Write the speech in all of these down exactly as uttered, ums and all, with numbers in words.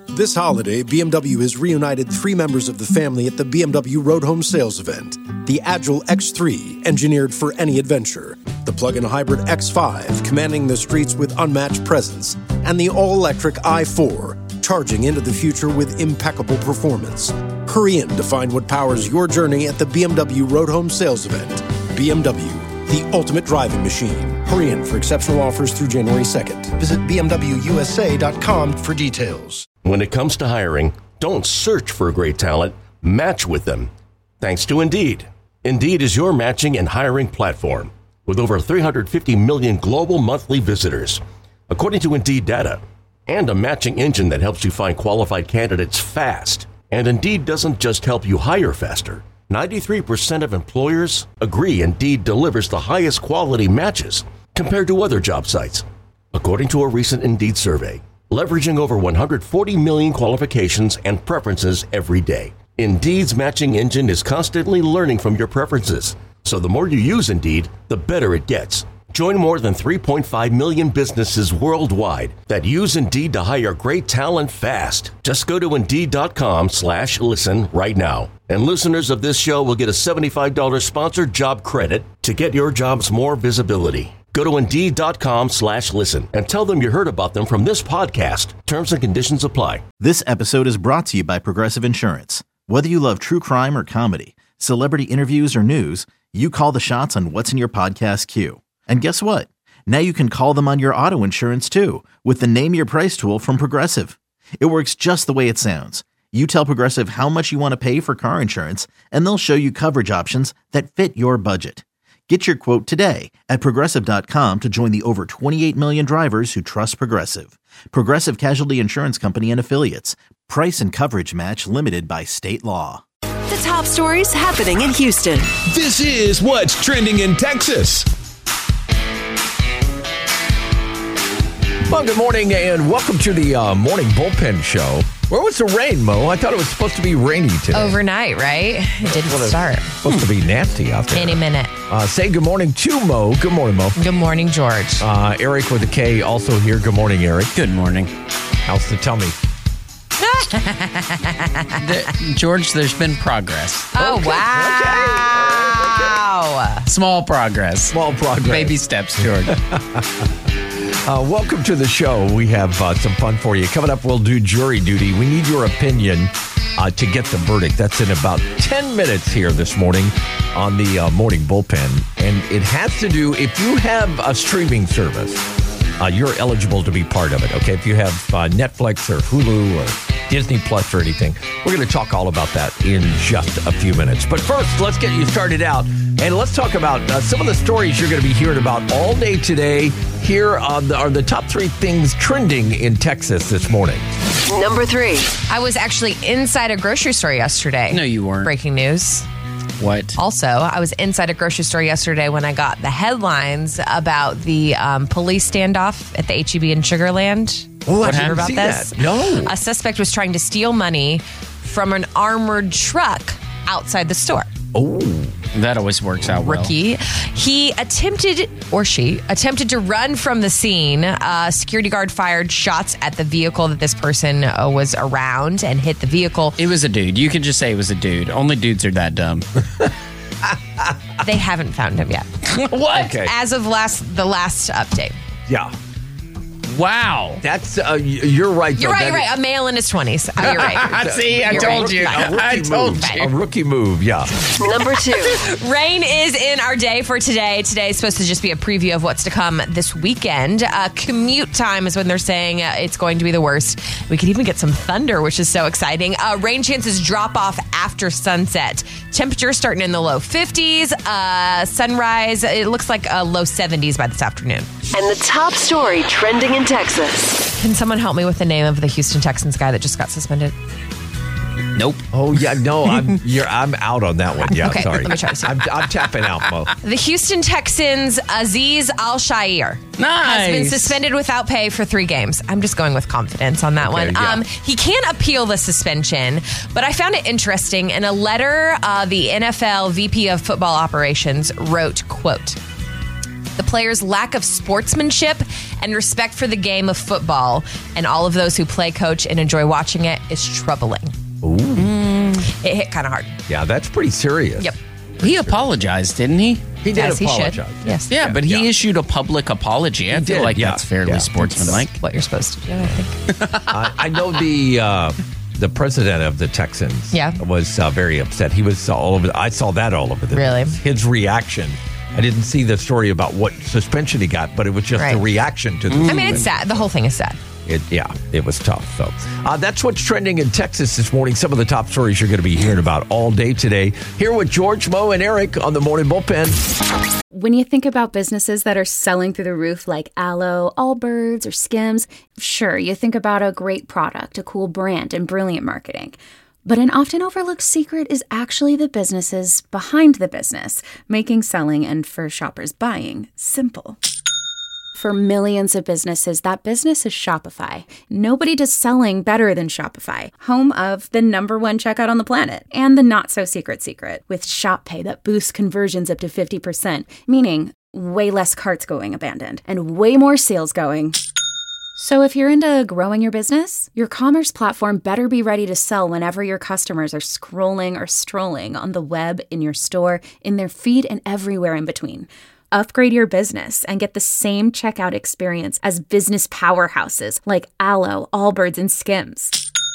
This holiday, B M W has reunited three members of the family at the B M W Road Home Sales event. The Agile X three, engineered for any adventure. The plug-in hybrid X five, commanding the streets with unmatched presence. And the all-electric i four, charging into the future with impeccable performance. Hurry in to find what powers your journey at the B M W Road Home Sales event. B M W, the ultimate driving machine. Hurry in for exceptional offers through January second. Visit B M W U S A dot com for details. When it comes to hiring, don't search for great talent, match with them. Thanks to Indeed. Indeed is your matching and hiring platform with over three hundred fifty million global monthly visitors, according to Indeed data, and a matching engine that helps you find qualified candidates fast. And Indeed doesn't just help you hire faster. ninety-three percent of employers agree Indeed delivers the highest quality matches compared to other job sites, according to a recent Indeed survey. Leveraging over one hundred forty million qualifications and preferences every day. Indeed's matching engine is constantly learning from your preferences. So the more you use Indeed, the better it gets. Join more than three point five million businesses worldwide that use Indeed to hire great talent fast. Just go to Indeed.com slash listen right now. And listeners of this show will get a seventy-five dollars sponsored job credit to get your jobs more visibility. Go to Indeed.com slash listen and tell them you heard about them from this podcast. Terms and conditions apply. This episode is brought to you by Progressive Insurance. Whether you love true crime or comedy, celebrity interviews or news, you call the shots on what's in your podcast queue. And guess what? Now you can call them on your auto insurance too with the Name Your Price tool from Progressive. It works just the way it sounds. You tell Progressive how much you want to pay for car insurance, and they'll show you coverage options that fit your budget. Get your quote today at Progressive dot com to join the over twenty-eight million drivers who trust Progressive. Progressive Casualty Insurance Company and Affiliates. Price and coverage match limited by state law. The top stories happening in Houston. This is what's trending in Texas. Well, good morning and welcome to the uh, Morning Bullpen Show. Where was the rain, Mo? I thought it was supposed to be rainy today. Overnight, right? It didn't well, start. It's supposed to be nasty out there. Any minute. Uh, say good morning to Mo. Good morning, Mo. Good morning, George. Uh, Eric with a K also here. Good morning, Eric. Good morning. How's the tummy? the, George, there's been progress. Oh, okay. Wow. Okay. Small progress. Small progress. Baby steps, George. Uh, welcome to the show. We have uh, some fun for you. Coming up, we'll do jury duty. We need your opinion uh, to get the verdict. That's in about ten minutes here this morning on the uh, Morning Bullpen. And it has to do, if you have a streaming service, uh, you're eligible to be part of it, okay? If you have uh, Netflix or Hulu or Disney Plus or anything, we're going to talk all about that in just a few minutes. But first, let's get you started out. And let's talk about uh, some of the stories you're going to be hearing about all day today. Here are the, are the top three things trending in Texas this morning. Number three. I was actually inside a grocery store yesterday. No, you weren't. Breaking news. What? Also, I was inside a grocery store yesterday when I got the headlines about the um, police standoff at the H E B in Sugar Land. Oh, what I heard didn't about see this? that. No. A suspect was trying to steal money from an armored truck outside the store. Oh. That always works out well. Rookie. He attempted, or she, attempted to run from the scene. Uh, security guard fired shots at the vehicle that this person uh, was around and hit the vehicle. It was a dude. You can just say it was a dude. Only dudes are that dumb. They haven't found him yet. What? Okay. As of last the last update. Yeah. Wow. That's, uh, you're right. You're though. right, That you're right. A male in his twenties. Oh, you're right. See, I You're told right. you. A rookie I told move. you. A rookie move, yeah. Number two. Rain is in our day for today. Today is supposed to just be a preview of what's to come this weekend. Uh, commute time is when they're saying uh, it's going to be the worst. We could even get some thunder, which is so exciting. Uh, rain chances drop off after sunset. Temperatures starting in the low fifties. Uh, sunrise, it looks like a low seventies by this afternoon. And the top story trending in Texas. Can someone help me with the name of the Houston Texans guy that just got suspended? Nope. Oh, yeah, no, I'm you're, I'm out on that one. Yeah, Okay, sorry. let me try this again. I'm, I'm tapping out, Mo. The Houston Texans' Aziz Al-Shaair Nice. has been suspended without pay for three games. I'm just going with confidence on that Okay, one. yeah. Um, he can't appeal the suspension, but I found it interesting. In a letter, uh, the N F L V P of Football Operations wrote, quote, The players' lack of sportsmanship and respect for the game of football, and all of those who play, coach, and enjoy watching it, is troubling. Ooh. Mm, it hit kind of hard. Yeah, that's pretty serious. Yep. He apologized, didn't he? He did As he should. apologize. Yes. Yeah, but he Yeah. issued a public apology. I He feel did, like yeah. that's fairly Yeah. sportsmanlike. What you're supposed to do, I think. I, I know the uh, the president of the Texans Yeah. was uh, very upset. He was all over. I saw that all over the Really? news. His reaction. I didn't see the story about what suspension he got, but it was just Right. the reaction to the I mean, it's sad. The whole thing is sad. It, yeah, it was tough. So uh, that's what's trending in Texas this morning. Some of the top stories you're going to be hearing about all day today. Here with George, Mo, and Eric on the Morning Bullpen. When you think about businesses that are selling through the roof like Aloe, Allbirds, or Skims, sure, you think about a great product, a cool brand, and brilliant marketing. But an often overlooked secret is actually the businesses behind the business, making selling and, for shoppers, buying simple. For millions of businesses, that business is Shopify. Nobody does selling better than Shopify, home of the number one checkout on the planet and the not-so-secret secret with Shop Pay that boosts conversions up to fifty percent, meaning way less carts going abandoned and way more sales going. So if you're into growing your business, your commerce platform better be ready to sell whenever your customers are scrolling or strolling on the web, in your store, in their feed, and everywhere in between. Upgrade your business and get the same checkout experience as business powerhouses like Aloe, Allbirds, and Skims.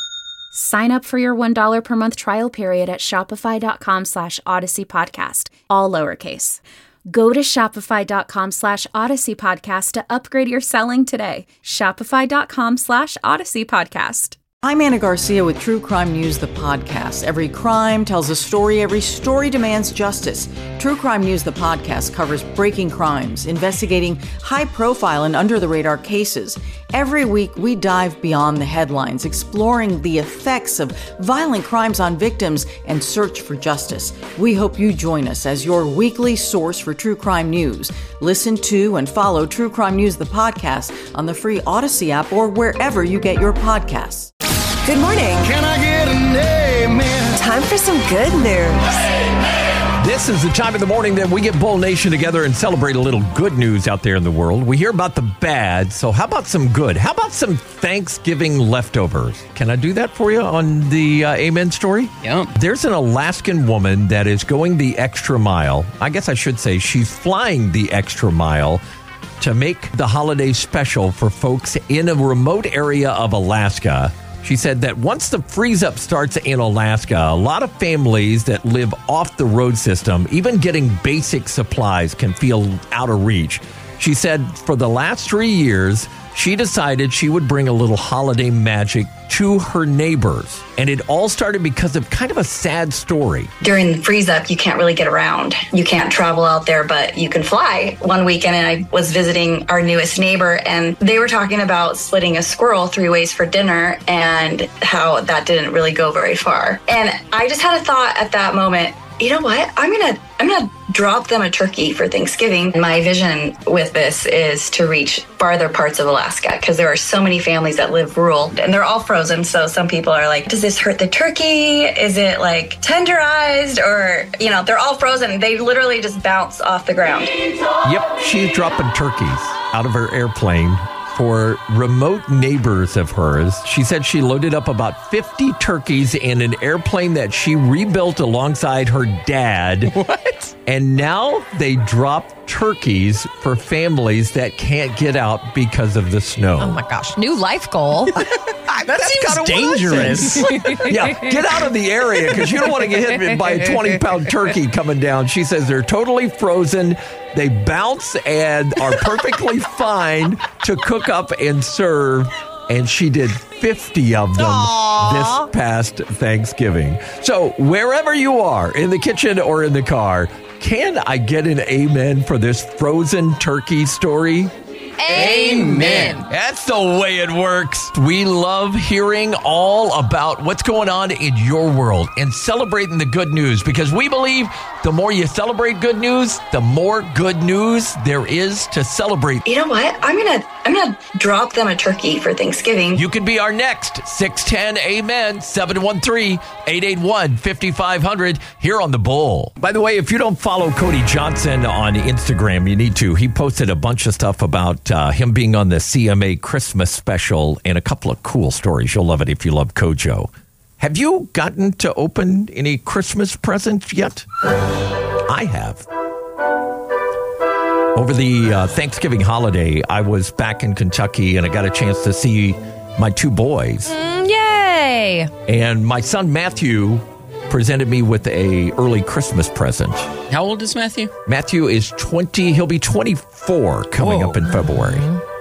Sign up for your one dollar per month trial period at shopify.com slash Odyssey Podcast, all lowercase. Go to shopify.com slash Odyssey Podcast to upgrade your selling today. Shopify.com slash Odyssey Podcast. I'm Anna Garcia with True Crime News, the podcast. Every crime tells a story. Every story demands justice. True Crime News, the podcast, covers breaking crimes, investigating high-profile and under-the-radar cases. Every week, we dive beyond the headlines, exploring the effects of violent crimes on victims and search for justice. We hope you join us as your weekly source for true crime news. Listen to and follow True Crime News, the podcast, on the free Odyssey app or wherever you get your podcasts. Good morning. Can I get an amen? Time for some good news. This is the time of the morning that we get Bull Nation together and celebrate a little good news out there in the world. We hear about the bad, so how about some good? How about some Thanksgiving leftovers? Can I do that for you on the uh, Amen story? Yep. There's an Alaskan woman that is going the extra mile. I guess I should say she's flying the extra mile to make the holiday special for folks in a remote area of Alaska. She said that once the freeze-up starts in Alaska, a lot of families that live off the road system, even getting basic supplies, can feel out of reach. She said for the last three years, she decided she would bring a little holiday magic to her neighbors. And it all started because of kind of a sad story. During the freeze up, you can't really get around. You can't travel out there, but you can fly. One weekend, and I was visiting our newest neighbor, and they were talking about splitting a squirrel three ways for dinner and how that didn't really go very far. And I just had a thought at that moment, you know what? I'm going to I'm going to drop them a turkey for Thanksgiving. My vision with this is to reach farther parts of Alaska because there are so many families that live rural and they're all frozen. So some people are like, does this hurt the turkey? Is it like tenderized? Or, you know, they're all frozen. They literally just bounce off the ground. Yep, she's dropping turkeys out of her airplane for remote neighbors of hers. She said she loaded up about fifty turkeys in an airplane that she rebuilt alongside her dad. What? And now they drop turkeys for families that can't get out because of the snow. Oh my gosh. New life goal. That seems dangerous. Yeah, get out of the area because you don't want to get hit by a twenty-pound turkey coming down. She says they're totally frozen. They bounce and are perfectly fine to cook up and serve. And she did fifty of them Aww. This past Thanksgiving. So wherever you are, in the kitchen or in the car, can I get an amen for this frozen turkey story? Amen. That's the way it works. We love hearing all about what's going on in your world and celebrating the good news because we believe the more you celebrate good news, the more good news there is to celebrate. You know what? I'm going to I'm going to drop them a turkey for Thanksgiving. You could be our next six ten Amen, seven one three, eight eight one, five five zero zero here on The Bull. By the way, if you don't follow Cody Johnson on Instagram, you need to. He posted a bunch of stuff about uh, him being on the C M A Christmas special and a couple of cool stories. You'll love it if you love Kojo. Have you gotten to open any Christmas presents yet? I have. Over the uh, Thanksgiving holiday, I was back in Kentucky and I got a chance to see my two boys. Mm, yay! And my son Matthew presented me with a early Christmas present. How old is Matthew? Matthew is twenty. He'll be twenty-four coming Whoa. up in February.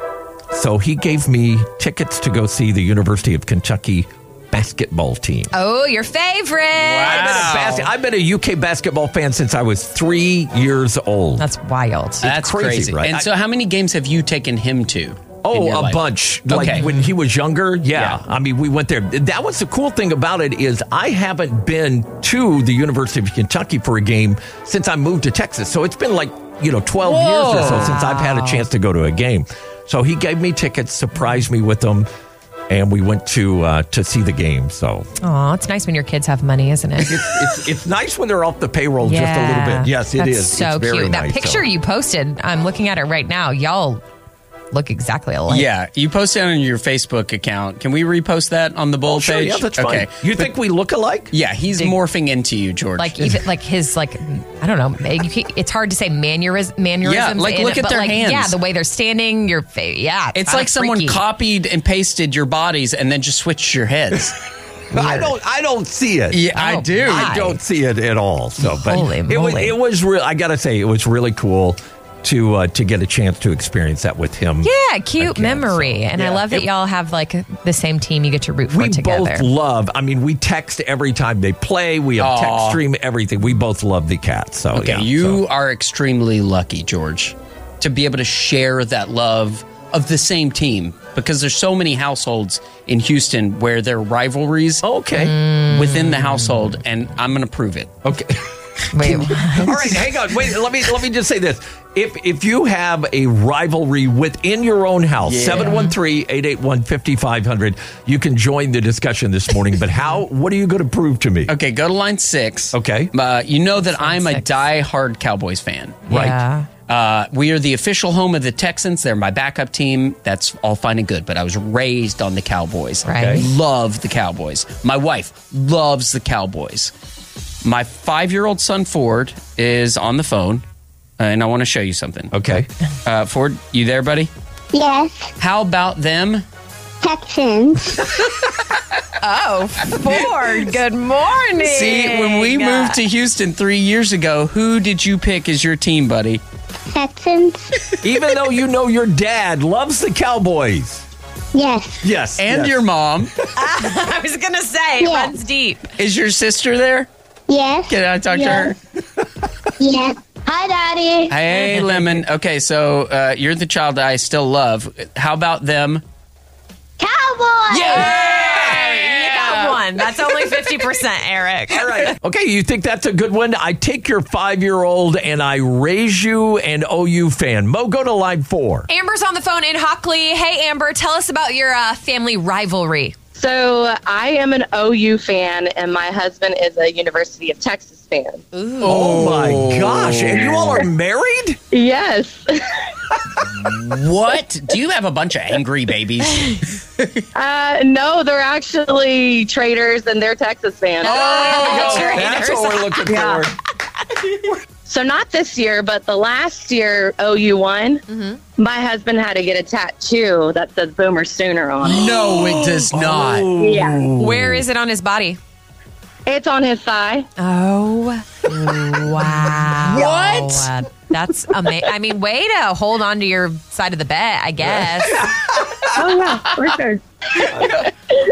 So he gave me tickets to go see the University of Kentucky basketball team. Oh, your favorite. I've, been a bas- I've been a U K basketball fan since I was three years old. That's wild. That's crazy, crazy. right? And I- so how many games have you taken him to? Oh, a life? bunch. Like Okay. when he was younger, yeah. Yeah. I mean, we went there. That was the cool thing about it is I haven't been to the University of Kentucky for a game since I moved to Texas. So it's been like, you know, twelve Whoa. years or so since I've had a chance to go to a game. So he gave me tickets, surprised me with them, and we went to uh, to see the game. So Aw, it's nice when your kids have money, isn't it? it's, it's it's nice when they're off the payroll just a little bit. Yes, it That's is. so it's very cute. That nice, picture so. you posted, I'm looking at it right now. Y'all look exactly alike. Yeah, you posted on your Facebook account. Can we repost that on the Bull Oh, sure, page? yeah, that's okay. fine. You think we look alike? Yeah, he's Big- morphing into you, George. Like even like his like I don't know. You can't, it's hard to say manneris, mannerisms. Yeah, like, in look it, at but their like, hands. Yeah, the way they're standing. Your face. Yeah, it's kinda like someone freaky. copied and pasted your bodies and then just switched your heads. I don't. I don't see it. Yeah, I Oh, do. my. I don't see it at all. So, but Holy it was. moly. It was real. I gotta say, it was really cool to uh, to get a chance to experience that with him. Yeah, cute again, memory, so, and I yeah. love that It- y'all have like the same team you get to root for We together. both love. I mean, we text every time they play. We have Aw. text stream everything. We both love the Cats. So Okay, yeah, you so. are extremely lucky, George, to be able to share that love of the same team because there's so many households in Houston where there are rivalries okay. within the household, and I'm going to prove it. Okay. Wait, All right, hang on. Wait, let me let me just say this. If if you have a rivalry within your own house, Yeah. seven one three, eight eight one, five five zero zero, you can join the discussion this morning. But how? What are you going to prove to me? Okay, go to line six. Okay. Uh, you know that I'm a six. die-hard Cowboys fan. Right. Yeah. Uh, we are the official home of the Texans. They're my backup team. That's all fine and good, but I was raised on the Cowboys. Right. Love the Cowboys. My wife loves the Cowboys. My five-year-old son, Ford, is on the phone, uh, and I want to show you something. Okay. Uh, Ford, you there, buddy? Yes, How about them? Texans. Oh, Ford. Good morning. See, when we moved to Houston three years ago, who did you pick as your team, buddy? Texans. Even though you know your dad loves the Cowboys. Yes. Yes. And yes. your mom. I was gonna say it Yeah. runs deep. Is your sister there? Yes. Can I talk Yes. to her? Yes. Hi, Daddy. Hey, Lemon. Okay, so uh, you're the child I still love. How about them? Cowboys. You got one. That's only fifty percent, Eric. All right. Okay, you think that's a good one? I take your five-year-old and I raise you an O U fan. Mo, go to line four. Amber's on the phone in Hockley. Hey, Amber, tell us about your uh, family rivalry. So I am an O U fan, and my husband is a University of Texas fan. Oh, my gosh. And you all are married? Yes. What? Do you have a bunch of angry babies? Uh, no, they're actually traders, and they're Texas fans. Oh, Traders. that's what we're looking Yeah. for. So not this year, but the last year O U won. Mm-hmm. My husband had to get a tattoo that says Boomer Sooner on it. No, it does not. Yeah. Where is it on his body? It's on his thigh. Oh, wow. What? That's amazing. I mean, way to hold on to your side of the bet, I guess. Oh, yeah, for sure. Oh,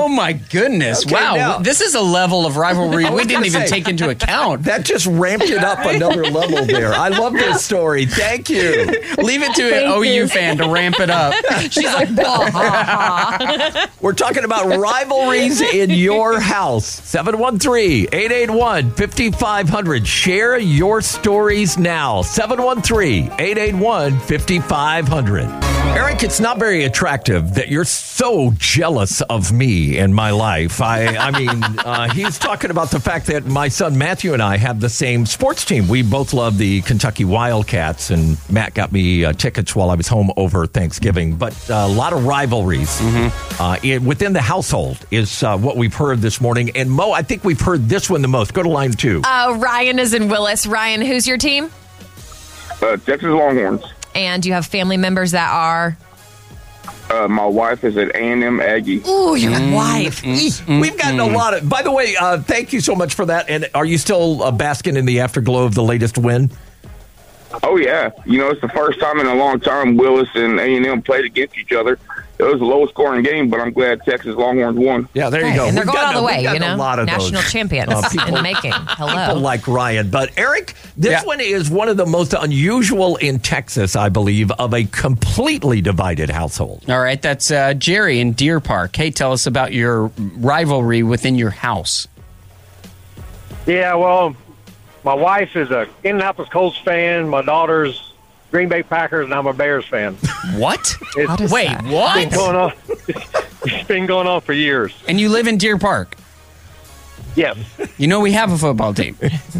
Oh, my goodness. Okay, wow. now- This is a level of rivalry I was we didn't gonna even say, take into account. That just ramped it up another level there. I love this story. Thank you. Leave it to an O U fan to ramp it up. She's like, bah, ha, ha. We're talking about rivalries in your house. seven one three, eight eight one, five five zero zero. Share your stories now. seven one three, eight eight one, five five zero zero. Eric, it's not very attractive that you're so jealous of me and my life. I, I mean, uh, he's talking about the fact that my son Matthew and I have the same sports team. We both love the Kentucky Wildcats, and Matt got me uh, tickets while I was home over Thanksgiving. But uh, a lot of rivalries mm-hmm. uh, in, within the household is uh, what we've heard this morning. And Mo, I think we've heard this one the most. Go to line two. Uh, Ryan is in Willis. Ryan, who's your team? Uh, Texas Longhorns. And you have family members that are... Uh, my wife is at A and M Aggie. Ooh, your mm, wife. Mm, We've gotten mm. a lot of... By the way, uh, thank you so much for that. And are you still uh, basking in the afterglow of the latest win? Oh, yeah. You know, it's the first time in a long time Willis and A and M played against each other. It was a low-scoring game, but I'm glad Texas Longhorns won. Yeah, there you right. go. And they're we've going all the way, you know? A lot of National those, champions uh, people, in the making. Hello. People like Ryan. But, Eric, this yeah. one is one of the most unusual in Texas, I believe, of a completely divided household. All right, that's uh, Jerry in Deer Park. Hey, tell us about your rivalry within your house. Yeah, well, my wife is a Indianapolis Colts fan. My daughter's Green Bay Packers, and I'm a Bears fan. What? It's, what is Wait, that? what? It's been going on, it's been going on for years. And you live in Deer Park? Yes. You know we have a football team.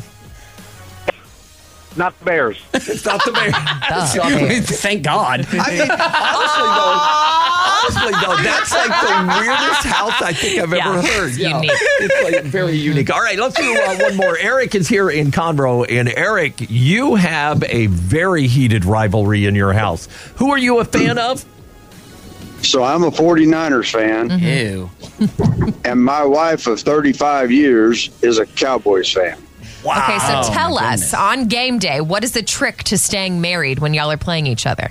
Not the Bears. It's not the Bears. It's not the Bears. Thank God. I mean, honestly, though, honestly, though, that's like the weirdest house I think I've Yeah, ever heard. it's Yeah. unique. It's like very unique. All right, let's do uh, one more. Eric is here in Conroe. And Eric, you have a very heated rivalry in your house. Who are you a fan of? So I'm a forty-niners fan. Mm-hmm. Ew. And my wife of thirty-five years is a Cowboys fan. Wow. Okay, so Oh, tell my us, goodness. on game day, what is the trick to staying married when y'all are playing each other?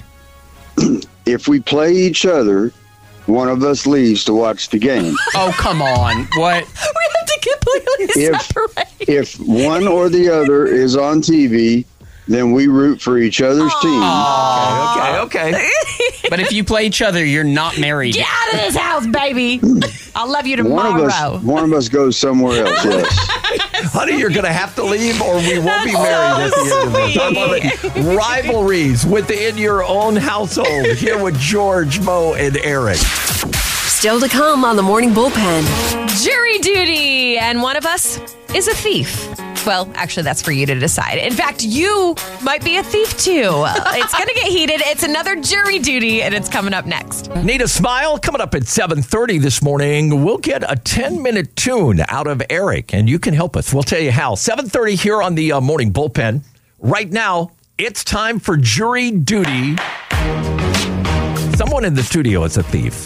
If we play each other, one of us leaves to watch the game. Oh, come on. What? We have to completely If, separate. if one or the other is on T V, then we root for each other's team. Okay, okay. But if you play each other, you're not married. Get out of this house, baby. I'll love you One tomorrow. of us, one of us goes somewhere else. Yes. Honey, you're going to have to leave or we won't be married at the end of this. I love it. Rivalries within your own household. Here with George, Mo, and Eric. Still to come on the Morning Bullpen. Jury duty. And one of us is a thief. Well, actually, that's for you to decide. In fact, you might be a thief, too. It's going to get heated. It's another jury duty, and it's coming up next. Need a smile? Coming up at seven thirty this morning, we'll get a ten-minute tune out of Eric, and you can help us. We'll tell you how. seven thirty here on the uh, Morning Bullpen. Right now, it's time for jury duty. Someone in the studio is a thief.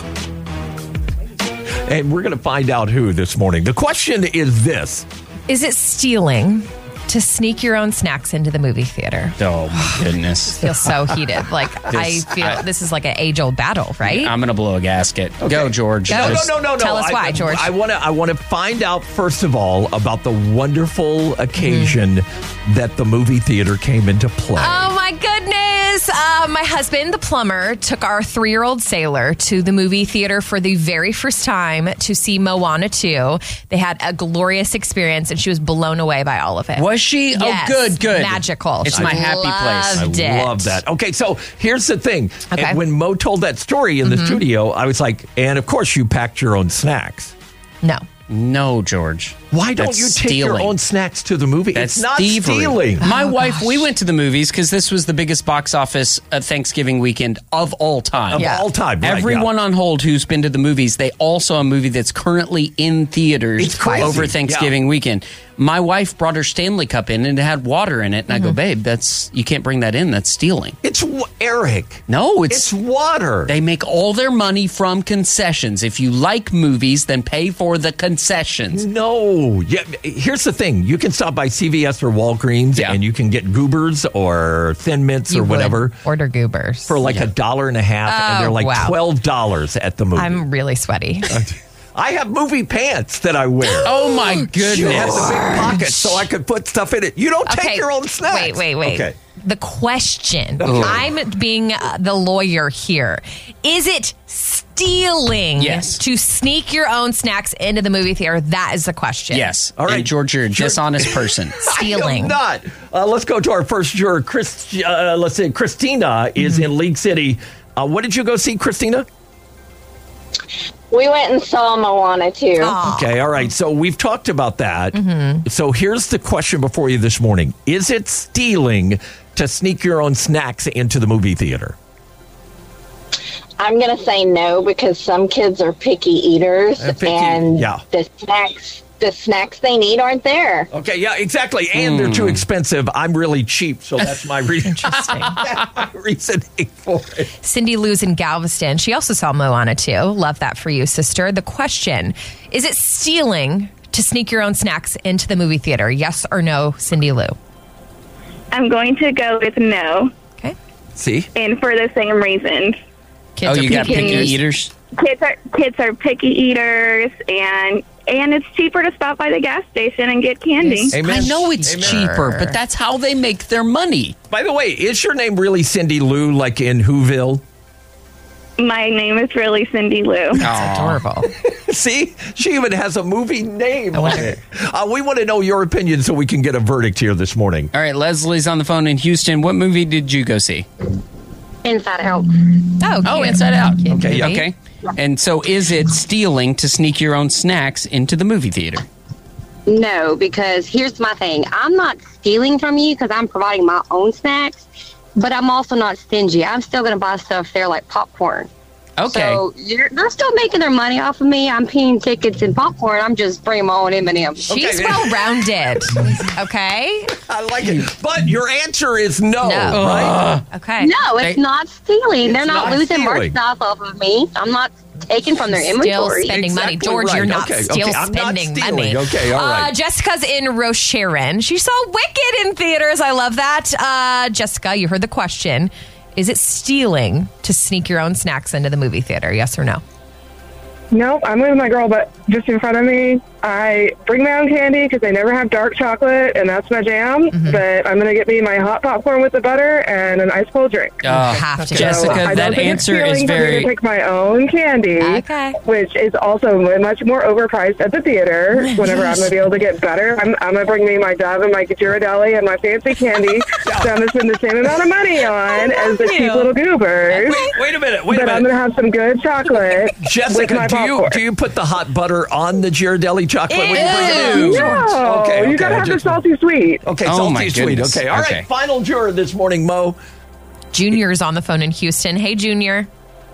And we're going to find out who this morning. The question is this. Is it stealing to sneak your own snacks into the movie theater? Oh, my goodness. I feel so heated. Like, This- I feel I- this is like an age-old battle, right? I'm going to blow a gasket. Go, George. Go. No, Just- no, no, no, no. Tell us I- why, George. I want to. I want to find out first of all about the wonderful occasion Mm-hmm. that the movie theater came into play. Oh, my goodness. Uh, my husband, the plumber, took our three-year-old sailor to the movie theater for the very first time to see Moana two. They had a glorious experience, and she was blown away by all of it. Was she? Yes. Oh, good, good. Magical. It's She my happy place. loved I it. love that. Okay, so here's the thing. Okay. And when Mo told that story in the Mhm. studio, I was like, and of course you packed your own snacks. No. No, George. Why don't That's you take stealing. your own snacks to the movie? That's it's not thievery. stealing. My Oh, wife, gosh. we went to the movies because this was the biggest box office uh, Thanksgiving weekend of all time. Of Yeah. all time, right, Everyone yeah. on hold who's been to the movies, they all saw a movie that's currently in theaters It's crazy. over Thanksgiving Yeah. weekend. My wife brought her Stanley Cup in and it had water in it. And I go, babe, that's you can't bring that in. That's stealing. It's wa- Eric. No, it's, It's water. They make all their money from concessions. If you like movies, then pay for the concessions. No. Yeah. Here's the thing. You can stop by C V S or Walgreens Yeah. and you can get Goobers or Thin Mints You or would whatever order Goobers. for like a dollar and a half, and Oh, they're like wow. twelve dollars at the movie. I'm really sweaty. I have movie pants that I wear. Oh, my goodness. It has a big pocket so I could put stuff in it. You don't take Okay, your own snacks. Wait, wait, wait. Okay. The question, Okay. I'm being uh, the lawyer here. Is it stealing Yes. to sneak your own snacks into the movie theater? That is the question. Yes. All right. And George, you're a dishonest person. Stealing. I am not. Uh, let's go to our first juror. Chris, uh, let's see. Christina is Mm-hmm. in League City. Uh, what did you go see, Christina? We went and saw Moana too. Okay, all right. So we've talked about that. Mm-hmm. So here's the question before you this morning. Is it stealing to sneak your own snacks into the movie theater? I'm going to say no because some kids are picky eaters Uh, picky, and yeah. the snacks the snacks they need aren't there. Okay, yeah, exactly. And they're too expensive. I'm really cheap, so that's my reason. Interesting. reasoning for it. Cindy Lou's in Galveston. She also saw Moana too. Love that for you, sister. The question, is it stealing to sneak your own snacks into the movie theater? Yes or no, Cindy Lou? I'm going to go with no. Okay. See? And for the same reason. Kids oh, are you got picky picky eaters. eaters? Kids are kids are picky eaters, and and it's cheaper to stop by the gas station and get candy. I know it's Amen. cheaper, but that's how they make their money. By the way, is your name really Cindy Lou, like in Whoville? My name is really Cindy Lou. That's adorable. See? She even has a movie name on it. Uh, we want to know your opinion so we can get a verdict here this morning. All right, Leslie's on the phone in Houston. What movie did you go see? Inside Out. Oh, Oh, cute. Inside Out. Kid Okay, yeah. movie. Okay. And so is it stealing to sneak your own snacks into the movie theater? No, because here's my thing. I'm not stealing from you because I'm providing my own snacks, but I'm also not stingy. I'm still going to buy stuff there like popcorn. Okay. So you're, they're still making their money off of me. I'm paying tickets and popcorn. I'm just bringing my own M and M's. She's well-rounded. Okay? I like it. But your answer is no, No. right? Okay. No, it's They- not stealing. They're It's not, not losing stealing. merchandise off of me. I'm not taking from their Still inventory. spending money. Exactly George, you're right. not Okay, still okay, I'm not spending stealing. money. Okay, all right. Uh, Jessica's in Rocheron. She saw Wicked in theaters. I love that. Uh, Jessica, you heard the question. Is it stealing to sneak your own snacks into the movie theater? Yes or no? Nope, I'm with my girl, but just in front of me, I bring my own candy because they never have dark chocolate, and that's my jam. Mm-hmm. But I'm going to get me my hot popcorn with the butter and an ice cold drink. Oh, have to. So Jessica, I don't that think answer it's is stealing for me very... to pick my own candy, Okay. which is also much more overpriced at the theater. Whenever I'm going to be able to get better, I'm, I'm going to bring me my Dove and my Ghirardelli and my fancy candy that I'm going to spend the same amount of money on as the you. cheap little goobers. Wait a minute. Wait a But I'm minute. going to have some good chocolate with Jessica, my do you popcorn. do you put the hot butter on the Ghirardelli chocolate when you bring it in? No, Okay, okay, you gotta I have just- the salty sweet. Okay, Oh, salty my sweet. goodness. Okay, all Okay. right. Final juror this morning, Mo. Junior's on the phone in Houston. Hey, Junior.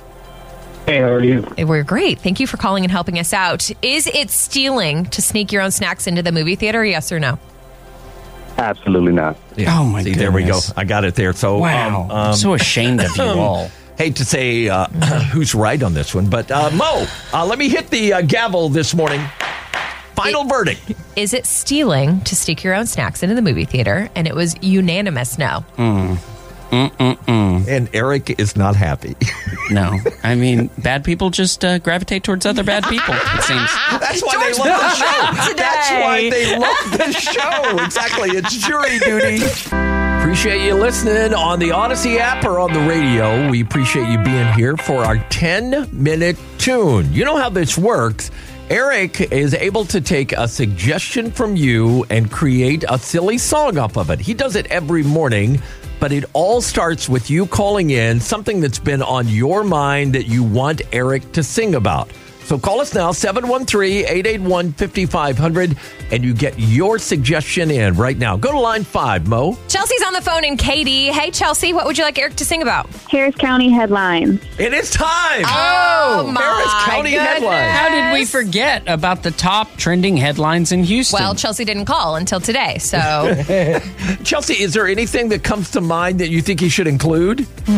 Hey, how are you? We're great. Thank you for calling and helping us out. Is it stealing to sneak your own snacks into the movie theater? Yes or no? Absolutely not. Yeah. Oh, my See, there we go. goodness. I got it there. So, Wow. um, I'm um, so ashamed of you all. hate to say uh, who's right on this one, but uh, Mo, uh, let me hit the uh, gavel this morning. Final verdict. Is it stealing to sneak your own snacks into the movie theater? And it was unanimous no. Mm. Mm-mm-mm. And Eric is not happy. No. I mean, bad people just uh, gravitate towards other bad people, it seems. That's why they love the show. That's why they love the show. Exactly. It's jury duty. Appreciate you listening on the Odyssey app or on the radio. We appreciate you being here for our ten-minute tune. You know how this works. Eric is able to take a suggestion from you and create a silly song off of it. He does it every morning, but it all starts with you calling in something that's been on your mind that you want Eric to sing about. So call us now, seven one three, eight eight one, five five zero zero, and you get your suggestion in right now. Go to line five, Mo. Chelsea's on the phone in Katy. Hey, Chelsea, what would you like Eric to sing about? Harris County headlines. It is time. Oh, my Harris County goodness. headlines. How did we forget about the top trending headlines in Houston? Well, Chelsea didn't call until today, so Chelsea, is there anything that comes to mind that you think he should include? hmm.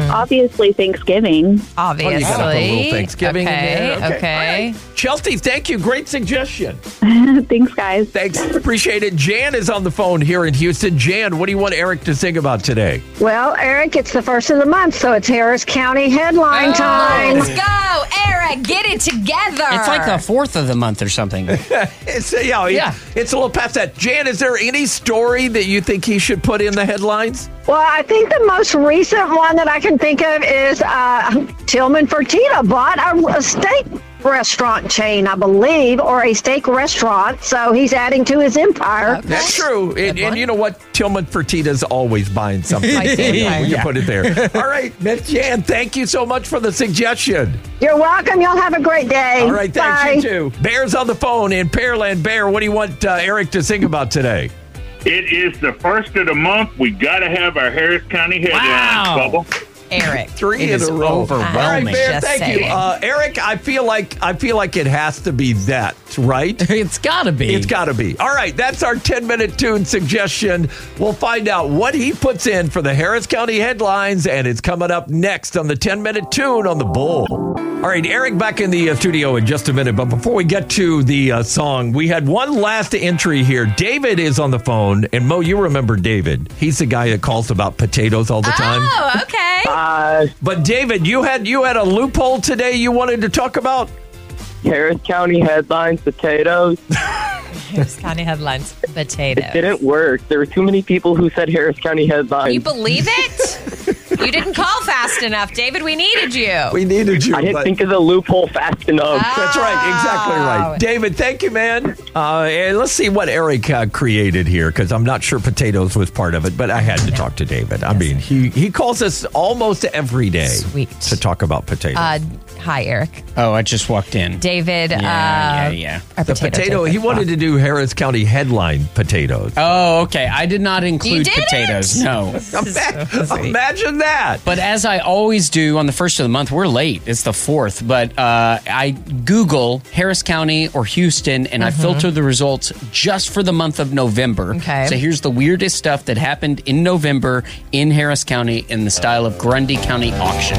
Obviously, Thanksgiving. Obviously. Oh, you gotta put a little Thanksgiving okay, in there. Okay. All right. Chelsea, thank you. Great suggestion. Thanks, guys. Thanks. Appreciate it. Jan is on the phone here in Houston. Jan, what do you want Eric to sing about today? Well, Eric, it's the first of the month, so it's Harris County headline Oh, time. let's go, Eric. Get it together. It's like the fourth of the month or something. it's, uh, yeah, yeah, it's a little past that. Jan, is there any story that you think he should put in the headlines? Well, I think the most recent one that I can think of is uh, Tillman Fertitta bought a, a steak restaurant chain, I believe, or a steak restaurant. So he's adding to his empire. Okay. That's true. And, and you know what? Tillman Fertitta's always buying something. We can Yeah. put it there. All right, Miss Jan, thank you so much for the suggestion. You're welcome. Y'all have a great day. All right, thanks, Bye. you too. Bear's on the phone in Pearland. Bear, what do you want uh, Eric to sing about today? It is the first of the month. We got to have our Harris County headlines, Bubba. Eric. Three It in is a row. overwhelming. All right, Bear, Just thank you. saying. Uh, Eric, I feel like I feel like it has to be that, right? It's got to be. It's got to be. All right, that's our ten-minute tune suggestion. We'll find out what he puts in for the Harris County headlines, and it's coming up next on the ten-minute tune on the Bull. All right, Eric, back in the uh, studio in just a minute. But before we get to the uh, song, we had one last entry here. David is on the phone. And Mo, you remember David. He's the guy that calls about potatoes all the time. Oh, okay. Uh, but David, you had you had a loophole today you wanted to talk about? Harris County headlines, potatoes. Harris County headlines, potatoes. It didn't work. There were too many people who said Harris County headlines. You believe it? You didn't call fast enough, David. We needed you. We needed you. I didn't but- think of the loophole fast enough. That's right. Exactly right. David, thank you, man. Uh, and let's see what Eric uh, created here, because I'm not sure potatoes was part of it, but I had to talk to David. I mean, he, he calls us almost every day Sweet. to talk about potatoes. Uh, hi, Eric. Oh, I just walked in. David. Yeah, uh, yeah, yeah. our the potato potato, taker. he wanted to do Harris County headline potatoes. Oh, okay. I did not include didn't? potatoes. No. Ima- Imagine that. But as I always do on the first of the month, we're late. It's the fourth. But uh, I Google Harris County or Houston, and I filter the results just for the month of November. Okay. So here's the weirdest stuff that happened in November in Harris County in the style of Grundy County auction.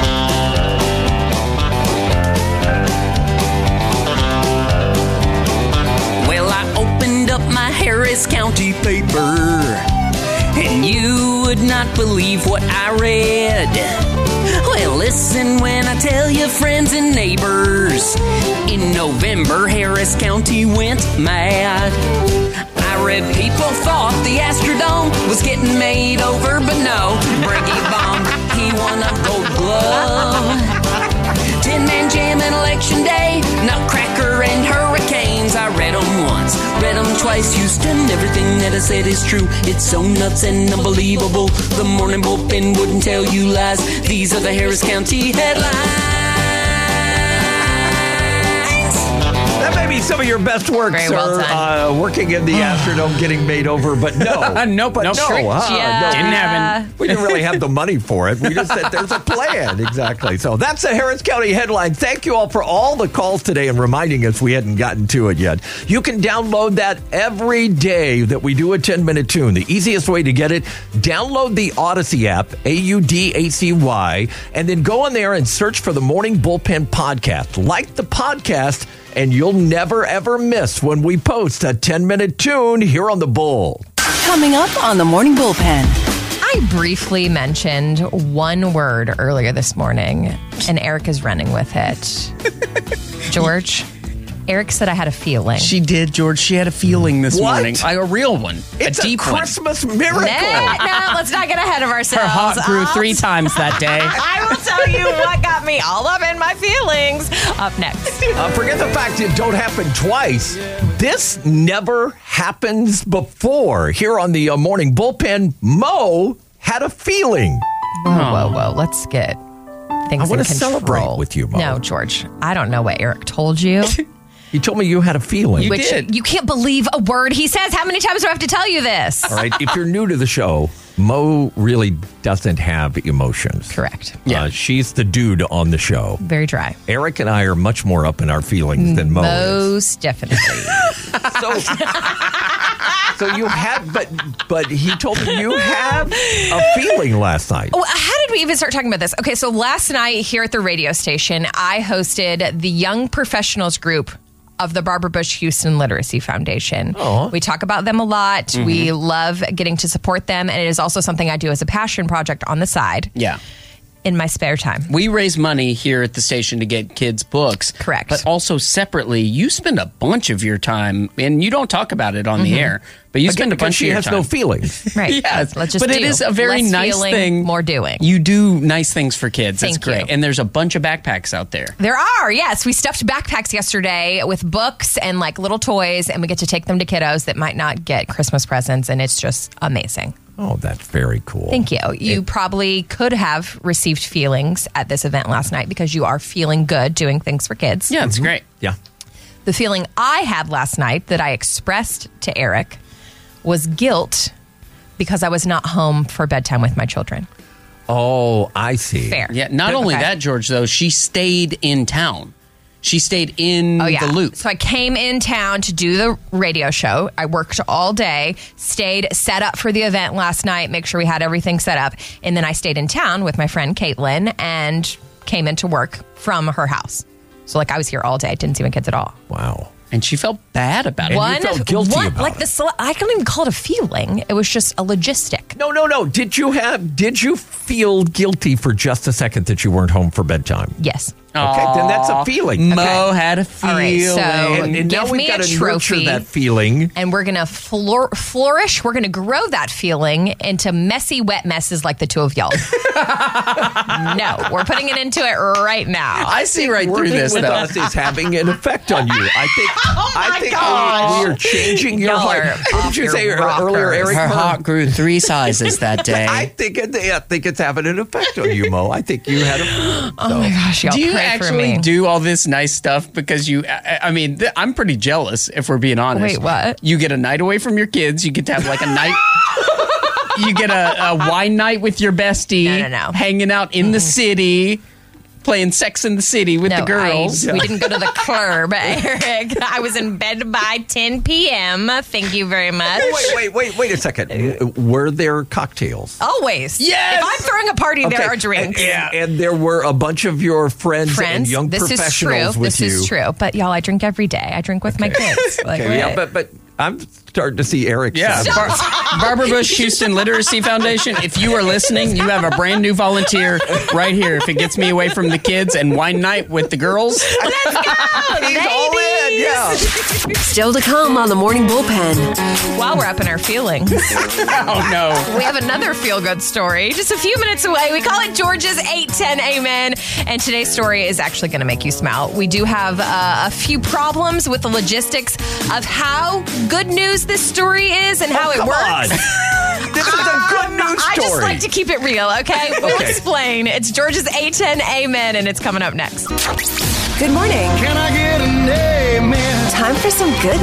Well, I opened up my Harris County paper, and you would not believe what I read. Well, listen when I tell you, friends and neighbors, in November, Harris County went mad. I read people thought the Astrodome was getting made over, but no, Briggy Bomb, he won a gold glove. Tin Man Jam and Election Day, Nutcracker and Hurricanes. I read them once, read them twice. Houston, everything that I said is true. It's so nuts and unbelievable. The Morning Bullpen wouldn't tell you lies. These are the Harris County headlines. That may be some of your best work, Very sir. well done. Uh, working in the Astrodome, getting made over, but no. Nope, but nope, no, straight. huh? Yeah. no. Didn't happen. We didn't really have the money for it. We just said there's a plan. Exactly. So that's the Harris County headline. Thank you all for all the calls today and reminding us we hadn't gotten to it yet. You can download that every day that we do a ten-minute tune. The easiest way to get it, download the Odyssey app, A U D A C Y, and then go in there and search for the Morning Bullpen podcast. Like the podcast, and you'll never, ever miss when we post a ten-minute tune here on The Bull. Coming up on the Morning Bullpen. I briefly mentioned one word earlier this morning, and Eric is running with it. George, Eric said I had a feeling. She did, George. She had a feeling this What? morning. Like a real one. It's a a, deep Christmas no, miracle. no, let's not get ahead of one. ourselves. Her heart grew I'll- three times that day. I will tell you what got me all up in my feelings. Up next. Uh, forget the fact it don't happen twice. This never happens before. Here on the uh, Morning Bullpen, Mo had a feeling. Whoa, whoa, whoa. Let's get things I wanna in control. celebrate with you, Mo. No, George. I don't know what Eric told you. He told me you had a feeling. Which you can't believe a word he says. How many times do I have to tell you this? All right. If you're new to the show, Mo really doesn't have emotions. Correct. Yeah. Uh, she's the dude on the show. Very dry. Eric and I are much more up in our feelings than Mo is. Most definitely. So So you had, but but he told me you have a feeling last night. Oh, how did we even start talking about this? Okay, so last night here at the radio station, I hosted the Young Professionals group of the Barbara Bush Houston Literacy Foundation. Oh. We talk about them a lot. Mm-hmm. We love getting to support them, and it is also something I do as a passion project on the side. Yeah. In my spare time. We raise money here at the station to get kids books. Correct. But also separately, you spend a bunch of your time, and you don't talk about it on Mm-hmm. the air, but you Again, spend a because bunch she of your has time. no feelings. Right. Yes. Let's just but do. it is a very Less nice feeling, thing. more doing. You do nice things for kids. Thank It's great. you. And there's a bunch of backpacks out there. There are, yes. We stuffed backpacks yesterday with books and like little toys, and we get to take them to kiddos that might not get Christmas presents, and it's just amazing. Oh, that's very cool. Thank you. You probably could have received feelings at this event last night because you are feeling good doing things for kids. Yeah, it's great. Yeah. The feeling I had last night that I expressed to Eric was guilt because I was not home for bedtime with my children. Oh, I see. Fair. Yeah, not only Okay. that, George, though, she stayed in town. She stayed in Oh, yeah. the loop. So I came in town to do the radio show. I worked all day, stayed set up for the event last night, make sure we had everything set up. And then I stayed in town with my friend Caitlin and came into work from her house. So like I was here all day, didn't see my kids at all. Wow. And she felt bad about it. And you felt guilty one, about like it. the cele- I don't even call it a feeling. It was just a logistic. No, no, no. Did you have? Did you feel guilty for just a second that you weren't home for bedtime? Yes. Okay, then that's a feeling. Mo Okay. had a All feeling. right, so And, and now give we've me got a to nurture trophy. that feeling. And we're going to flour- flourish. We're going to grow that feeling into messy, wet messes like the two of y'all. No, we're putting it into it right now. I see right through Working this, with though. us is having an effect on you. I think. Oh, my I think gosh. we, we are changing your Y'all heart. are What off did you your say rockers. earlier, Eric? Her heart grew three sizes that day. I think it, I think it's having an effect on you, Mo. I think you had a. Oh my gosh, y'all do you pray actually for me. do all this nice stuff because you I, I mean th- I'm pretty jealous if we're being honest. Wait, what? You get a night away from your kids, you get to have like a night you get a, a wine night with your bestie, No, no, no. hanging out in the city, playing Sex in the City with No, the girls. I, we didn't go to the club, Eric. I was in bed by ten p.m. Thank you very much. Wait, wait, wait, wait a second. Were there cocktails? Always. Yes! If I'm throwing a party, there Okay, are drinks. And, and there were a bunch of your friends, Friends, and young this is true. professionals with This you. is true. But y'all, I drink every day. I drink with my kids. Like, Okay, yeah, what? but but I'm starting to see Eric. Yeah, side. Bar- Barbara Bush Houston Literacy Foundation. If you are listening, you have a brand new volunteer right here. If it gets me away from the kids and wine night with the girls, Let's go, He's all in. Yeah. Still to come on the Morning Bullpen. While we're up in our feelings, oh no. we have another feel-good story just a few minutes away. We call it George's eight ten Amen. And today's story is actually going to make you smile. We do have uh, a few problems with the logistics of how good news this story is and how Oh, it come works. on. This is a good news I just story. like to keep it real, okay? We'll Okay. explain. It's George's eight ten Amen, and it's coming up next. Good morning. Can I get an amen? Time for some good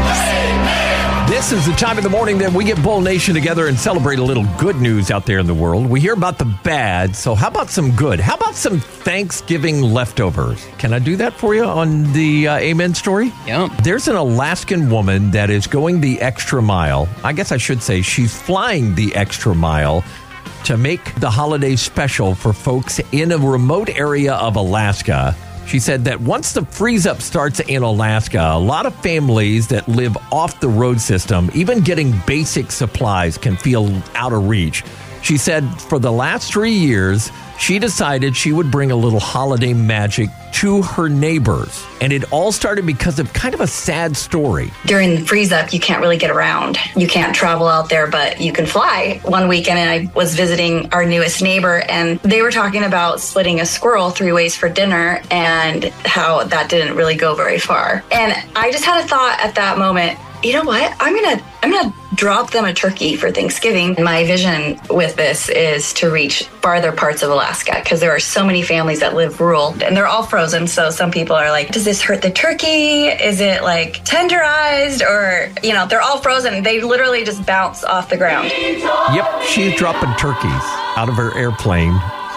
news. This is the time of the morning that we get Bull Nation together and celebrate a little good news out there in the world. We hear about the bad, so how about some good? How about some Thanksgiving leftovers? Can I do that for you on the uh, Amen story? Yeah. There's an Alaskan woman that is going the extra mile. I guess I should say she's flying the extra mile to make the holiday special for folks in a remote area of Alaska. She said that once the freeze-up starts in Alaska, a lot of families that live off the road system, even getting basic supplies, can feel out of reach. She said for the last three years, she decided she would bring a little holiday magic to her neighbors. And it all started because of kind of a sad story. During the freeze up, you can't really get around. You can't travel out there, but you can fly. One weekend, and I was visiting our newest neighbor, and they were talking about splitting a squirrel three ways for dinner and how that didn't really go very far. And I just had a thought at that moment, you know what? I'm gonna I'm gonna drop them a turkey for Thanksgiving. My vision with this is to reach farther parts of Alaska because there are so many families that live rural and they're all frozen. So some people are like, does this hurt the turkey? Is it like tenderized? Or, you know, they're all frozen. They literally just bounce off the ground. Yep, she's dropping turkeys out of her airplane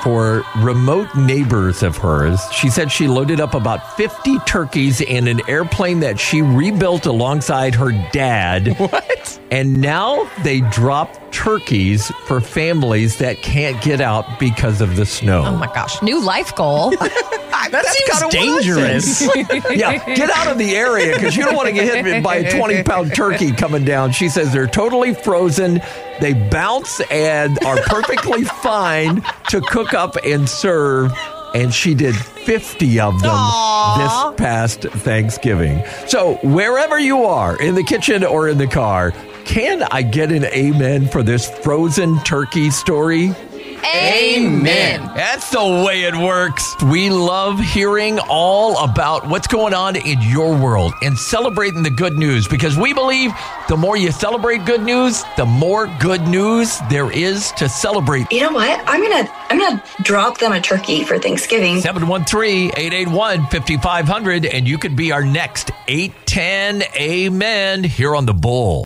for remote neighbors of hers. She said she loaded up about fifty turkeys in an airplane that she rebuilt alongside her dad. What? And now they drop turkeys for families that can't get out because of the snow. Oh my gosh. New life goal. That seems dangerous. Yeah, get out of the area because you don't want to get hit by a twenty-pound turkey coming down. She says they're totally frozen. They bounce and are perfectly fine to cook up and serve. And she did fifty of them Aww. This past Thanksgiving. So wherever you are, in the kitchen or in the car, can I get an amen for this frozen turkey story? Amen. That's the way it works. We love hearing all about what's going on in your world and celebrating the good news, because we believe the more you celebrate good news, the more good news there is to celebrate. You know what? I'm gonna I'm gonna drop them a turkey for Thanksgiving. seven one three, eight eight one, five five zero zero, and you could be our next eight ten Amen here on The Bull.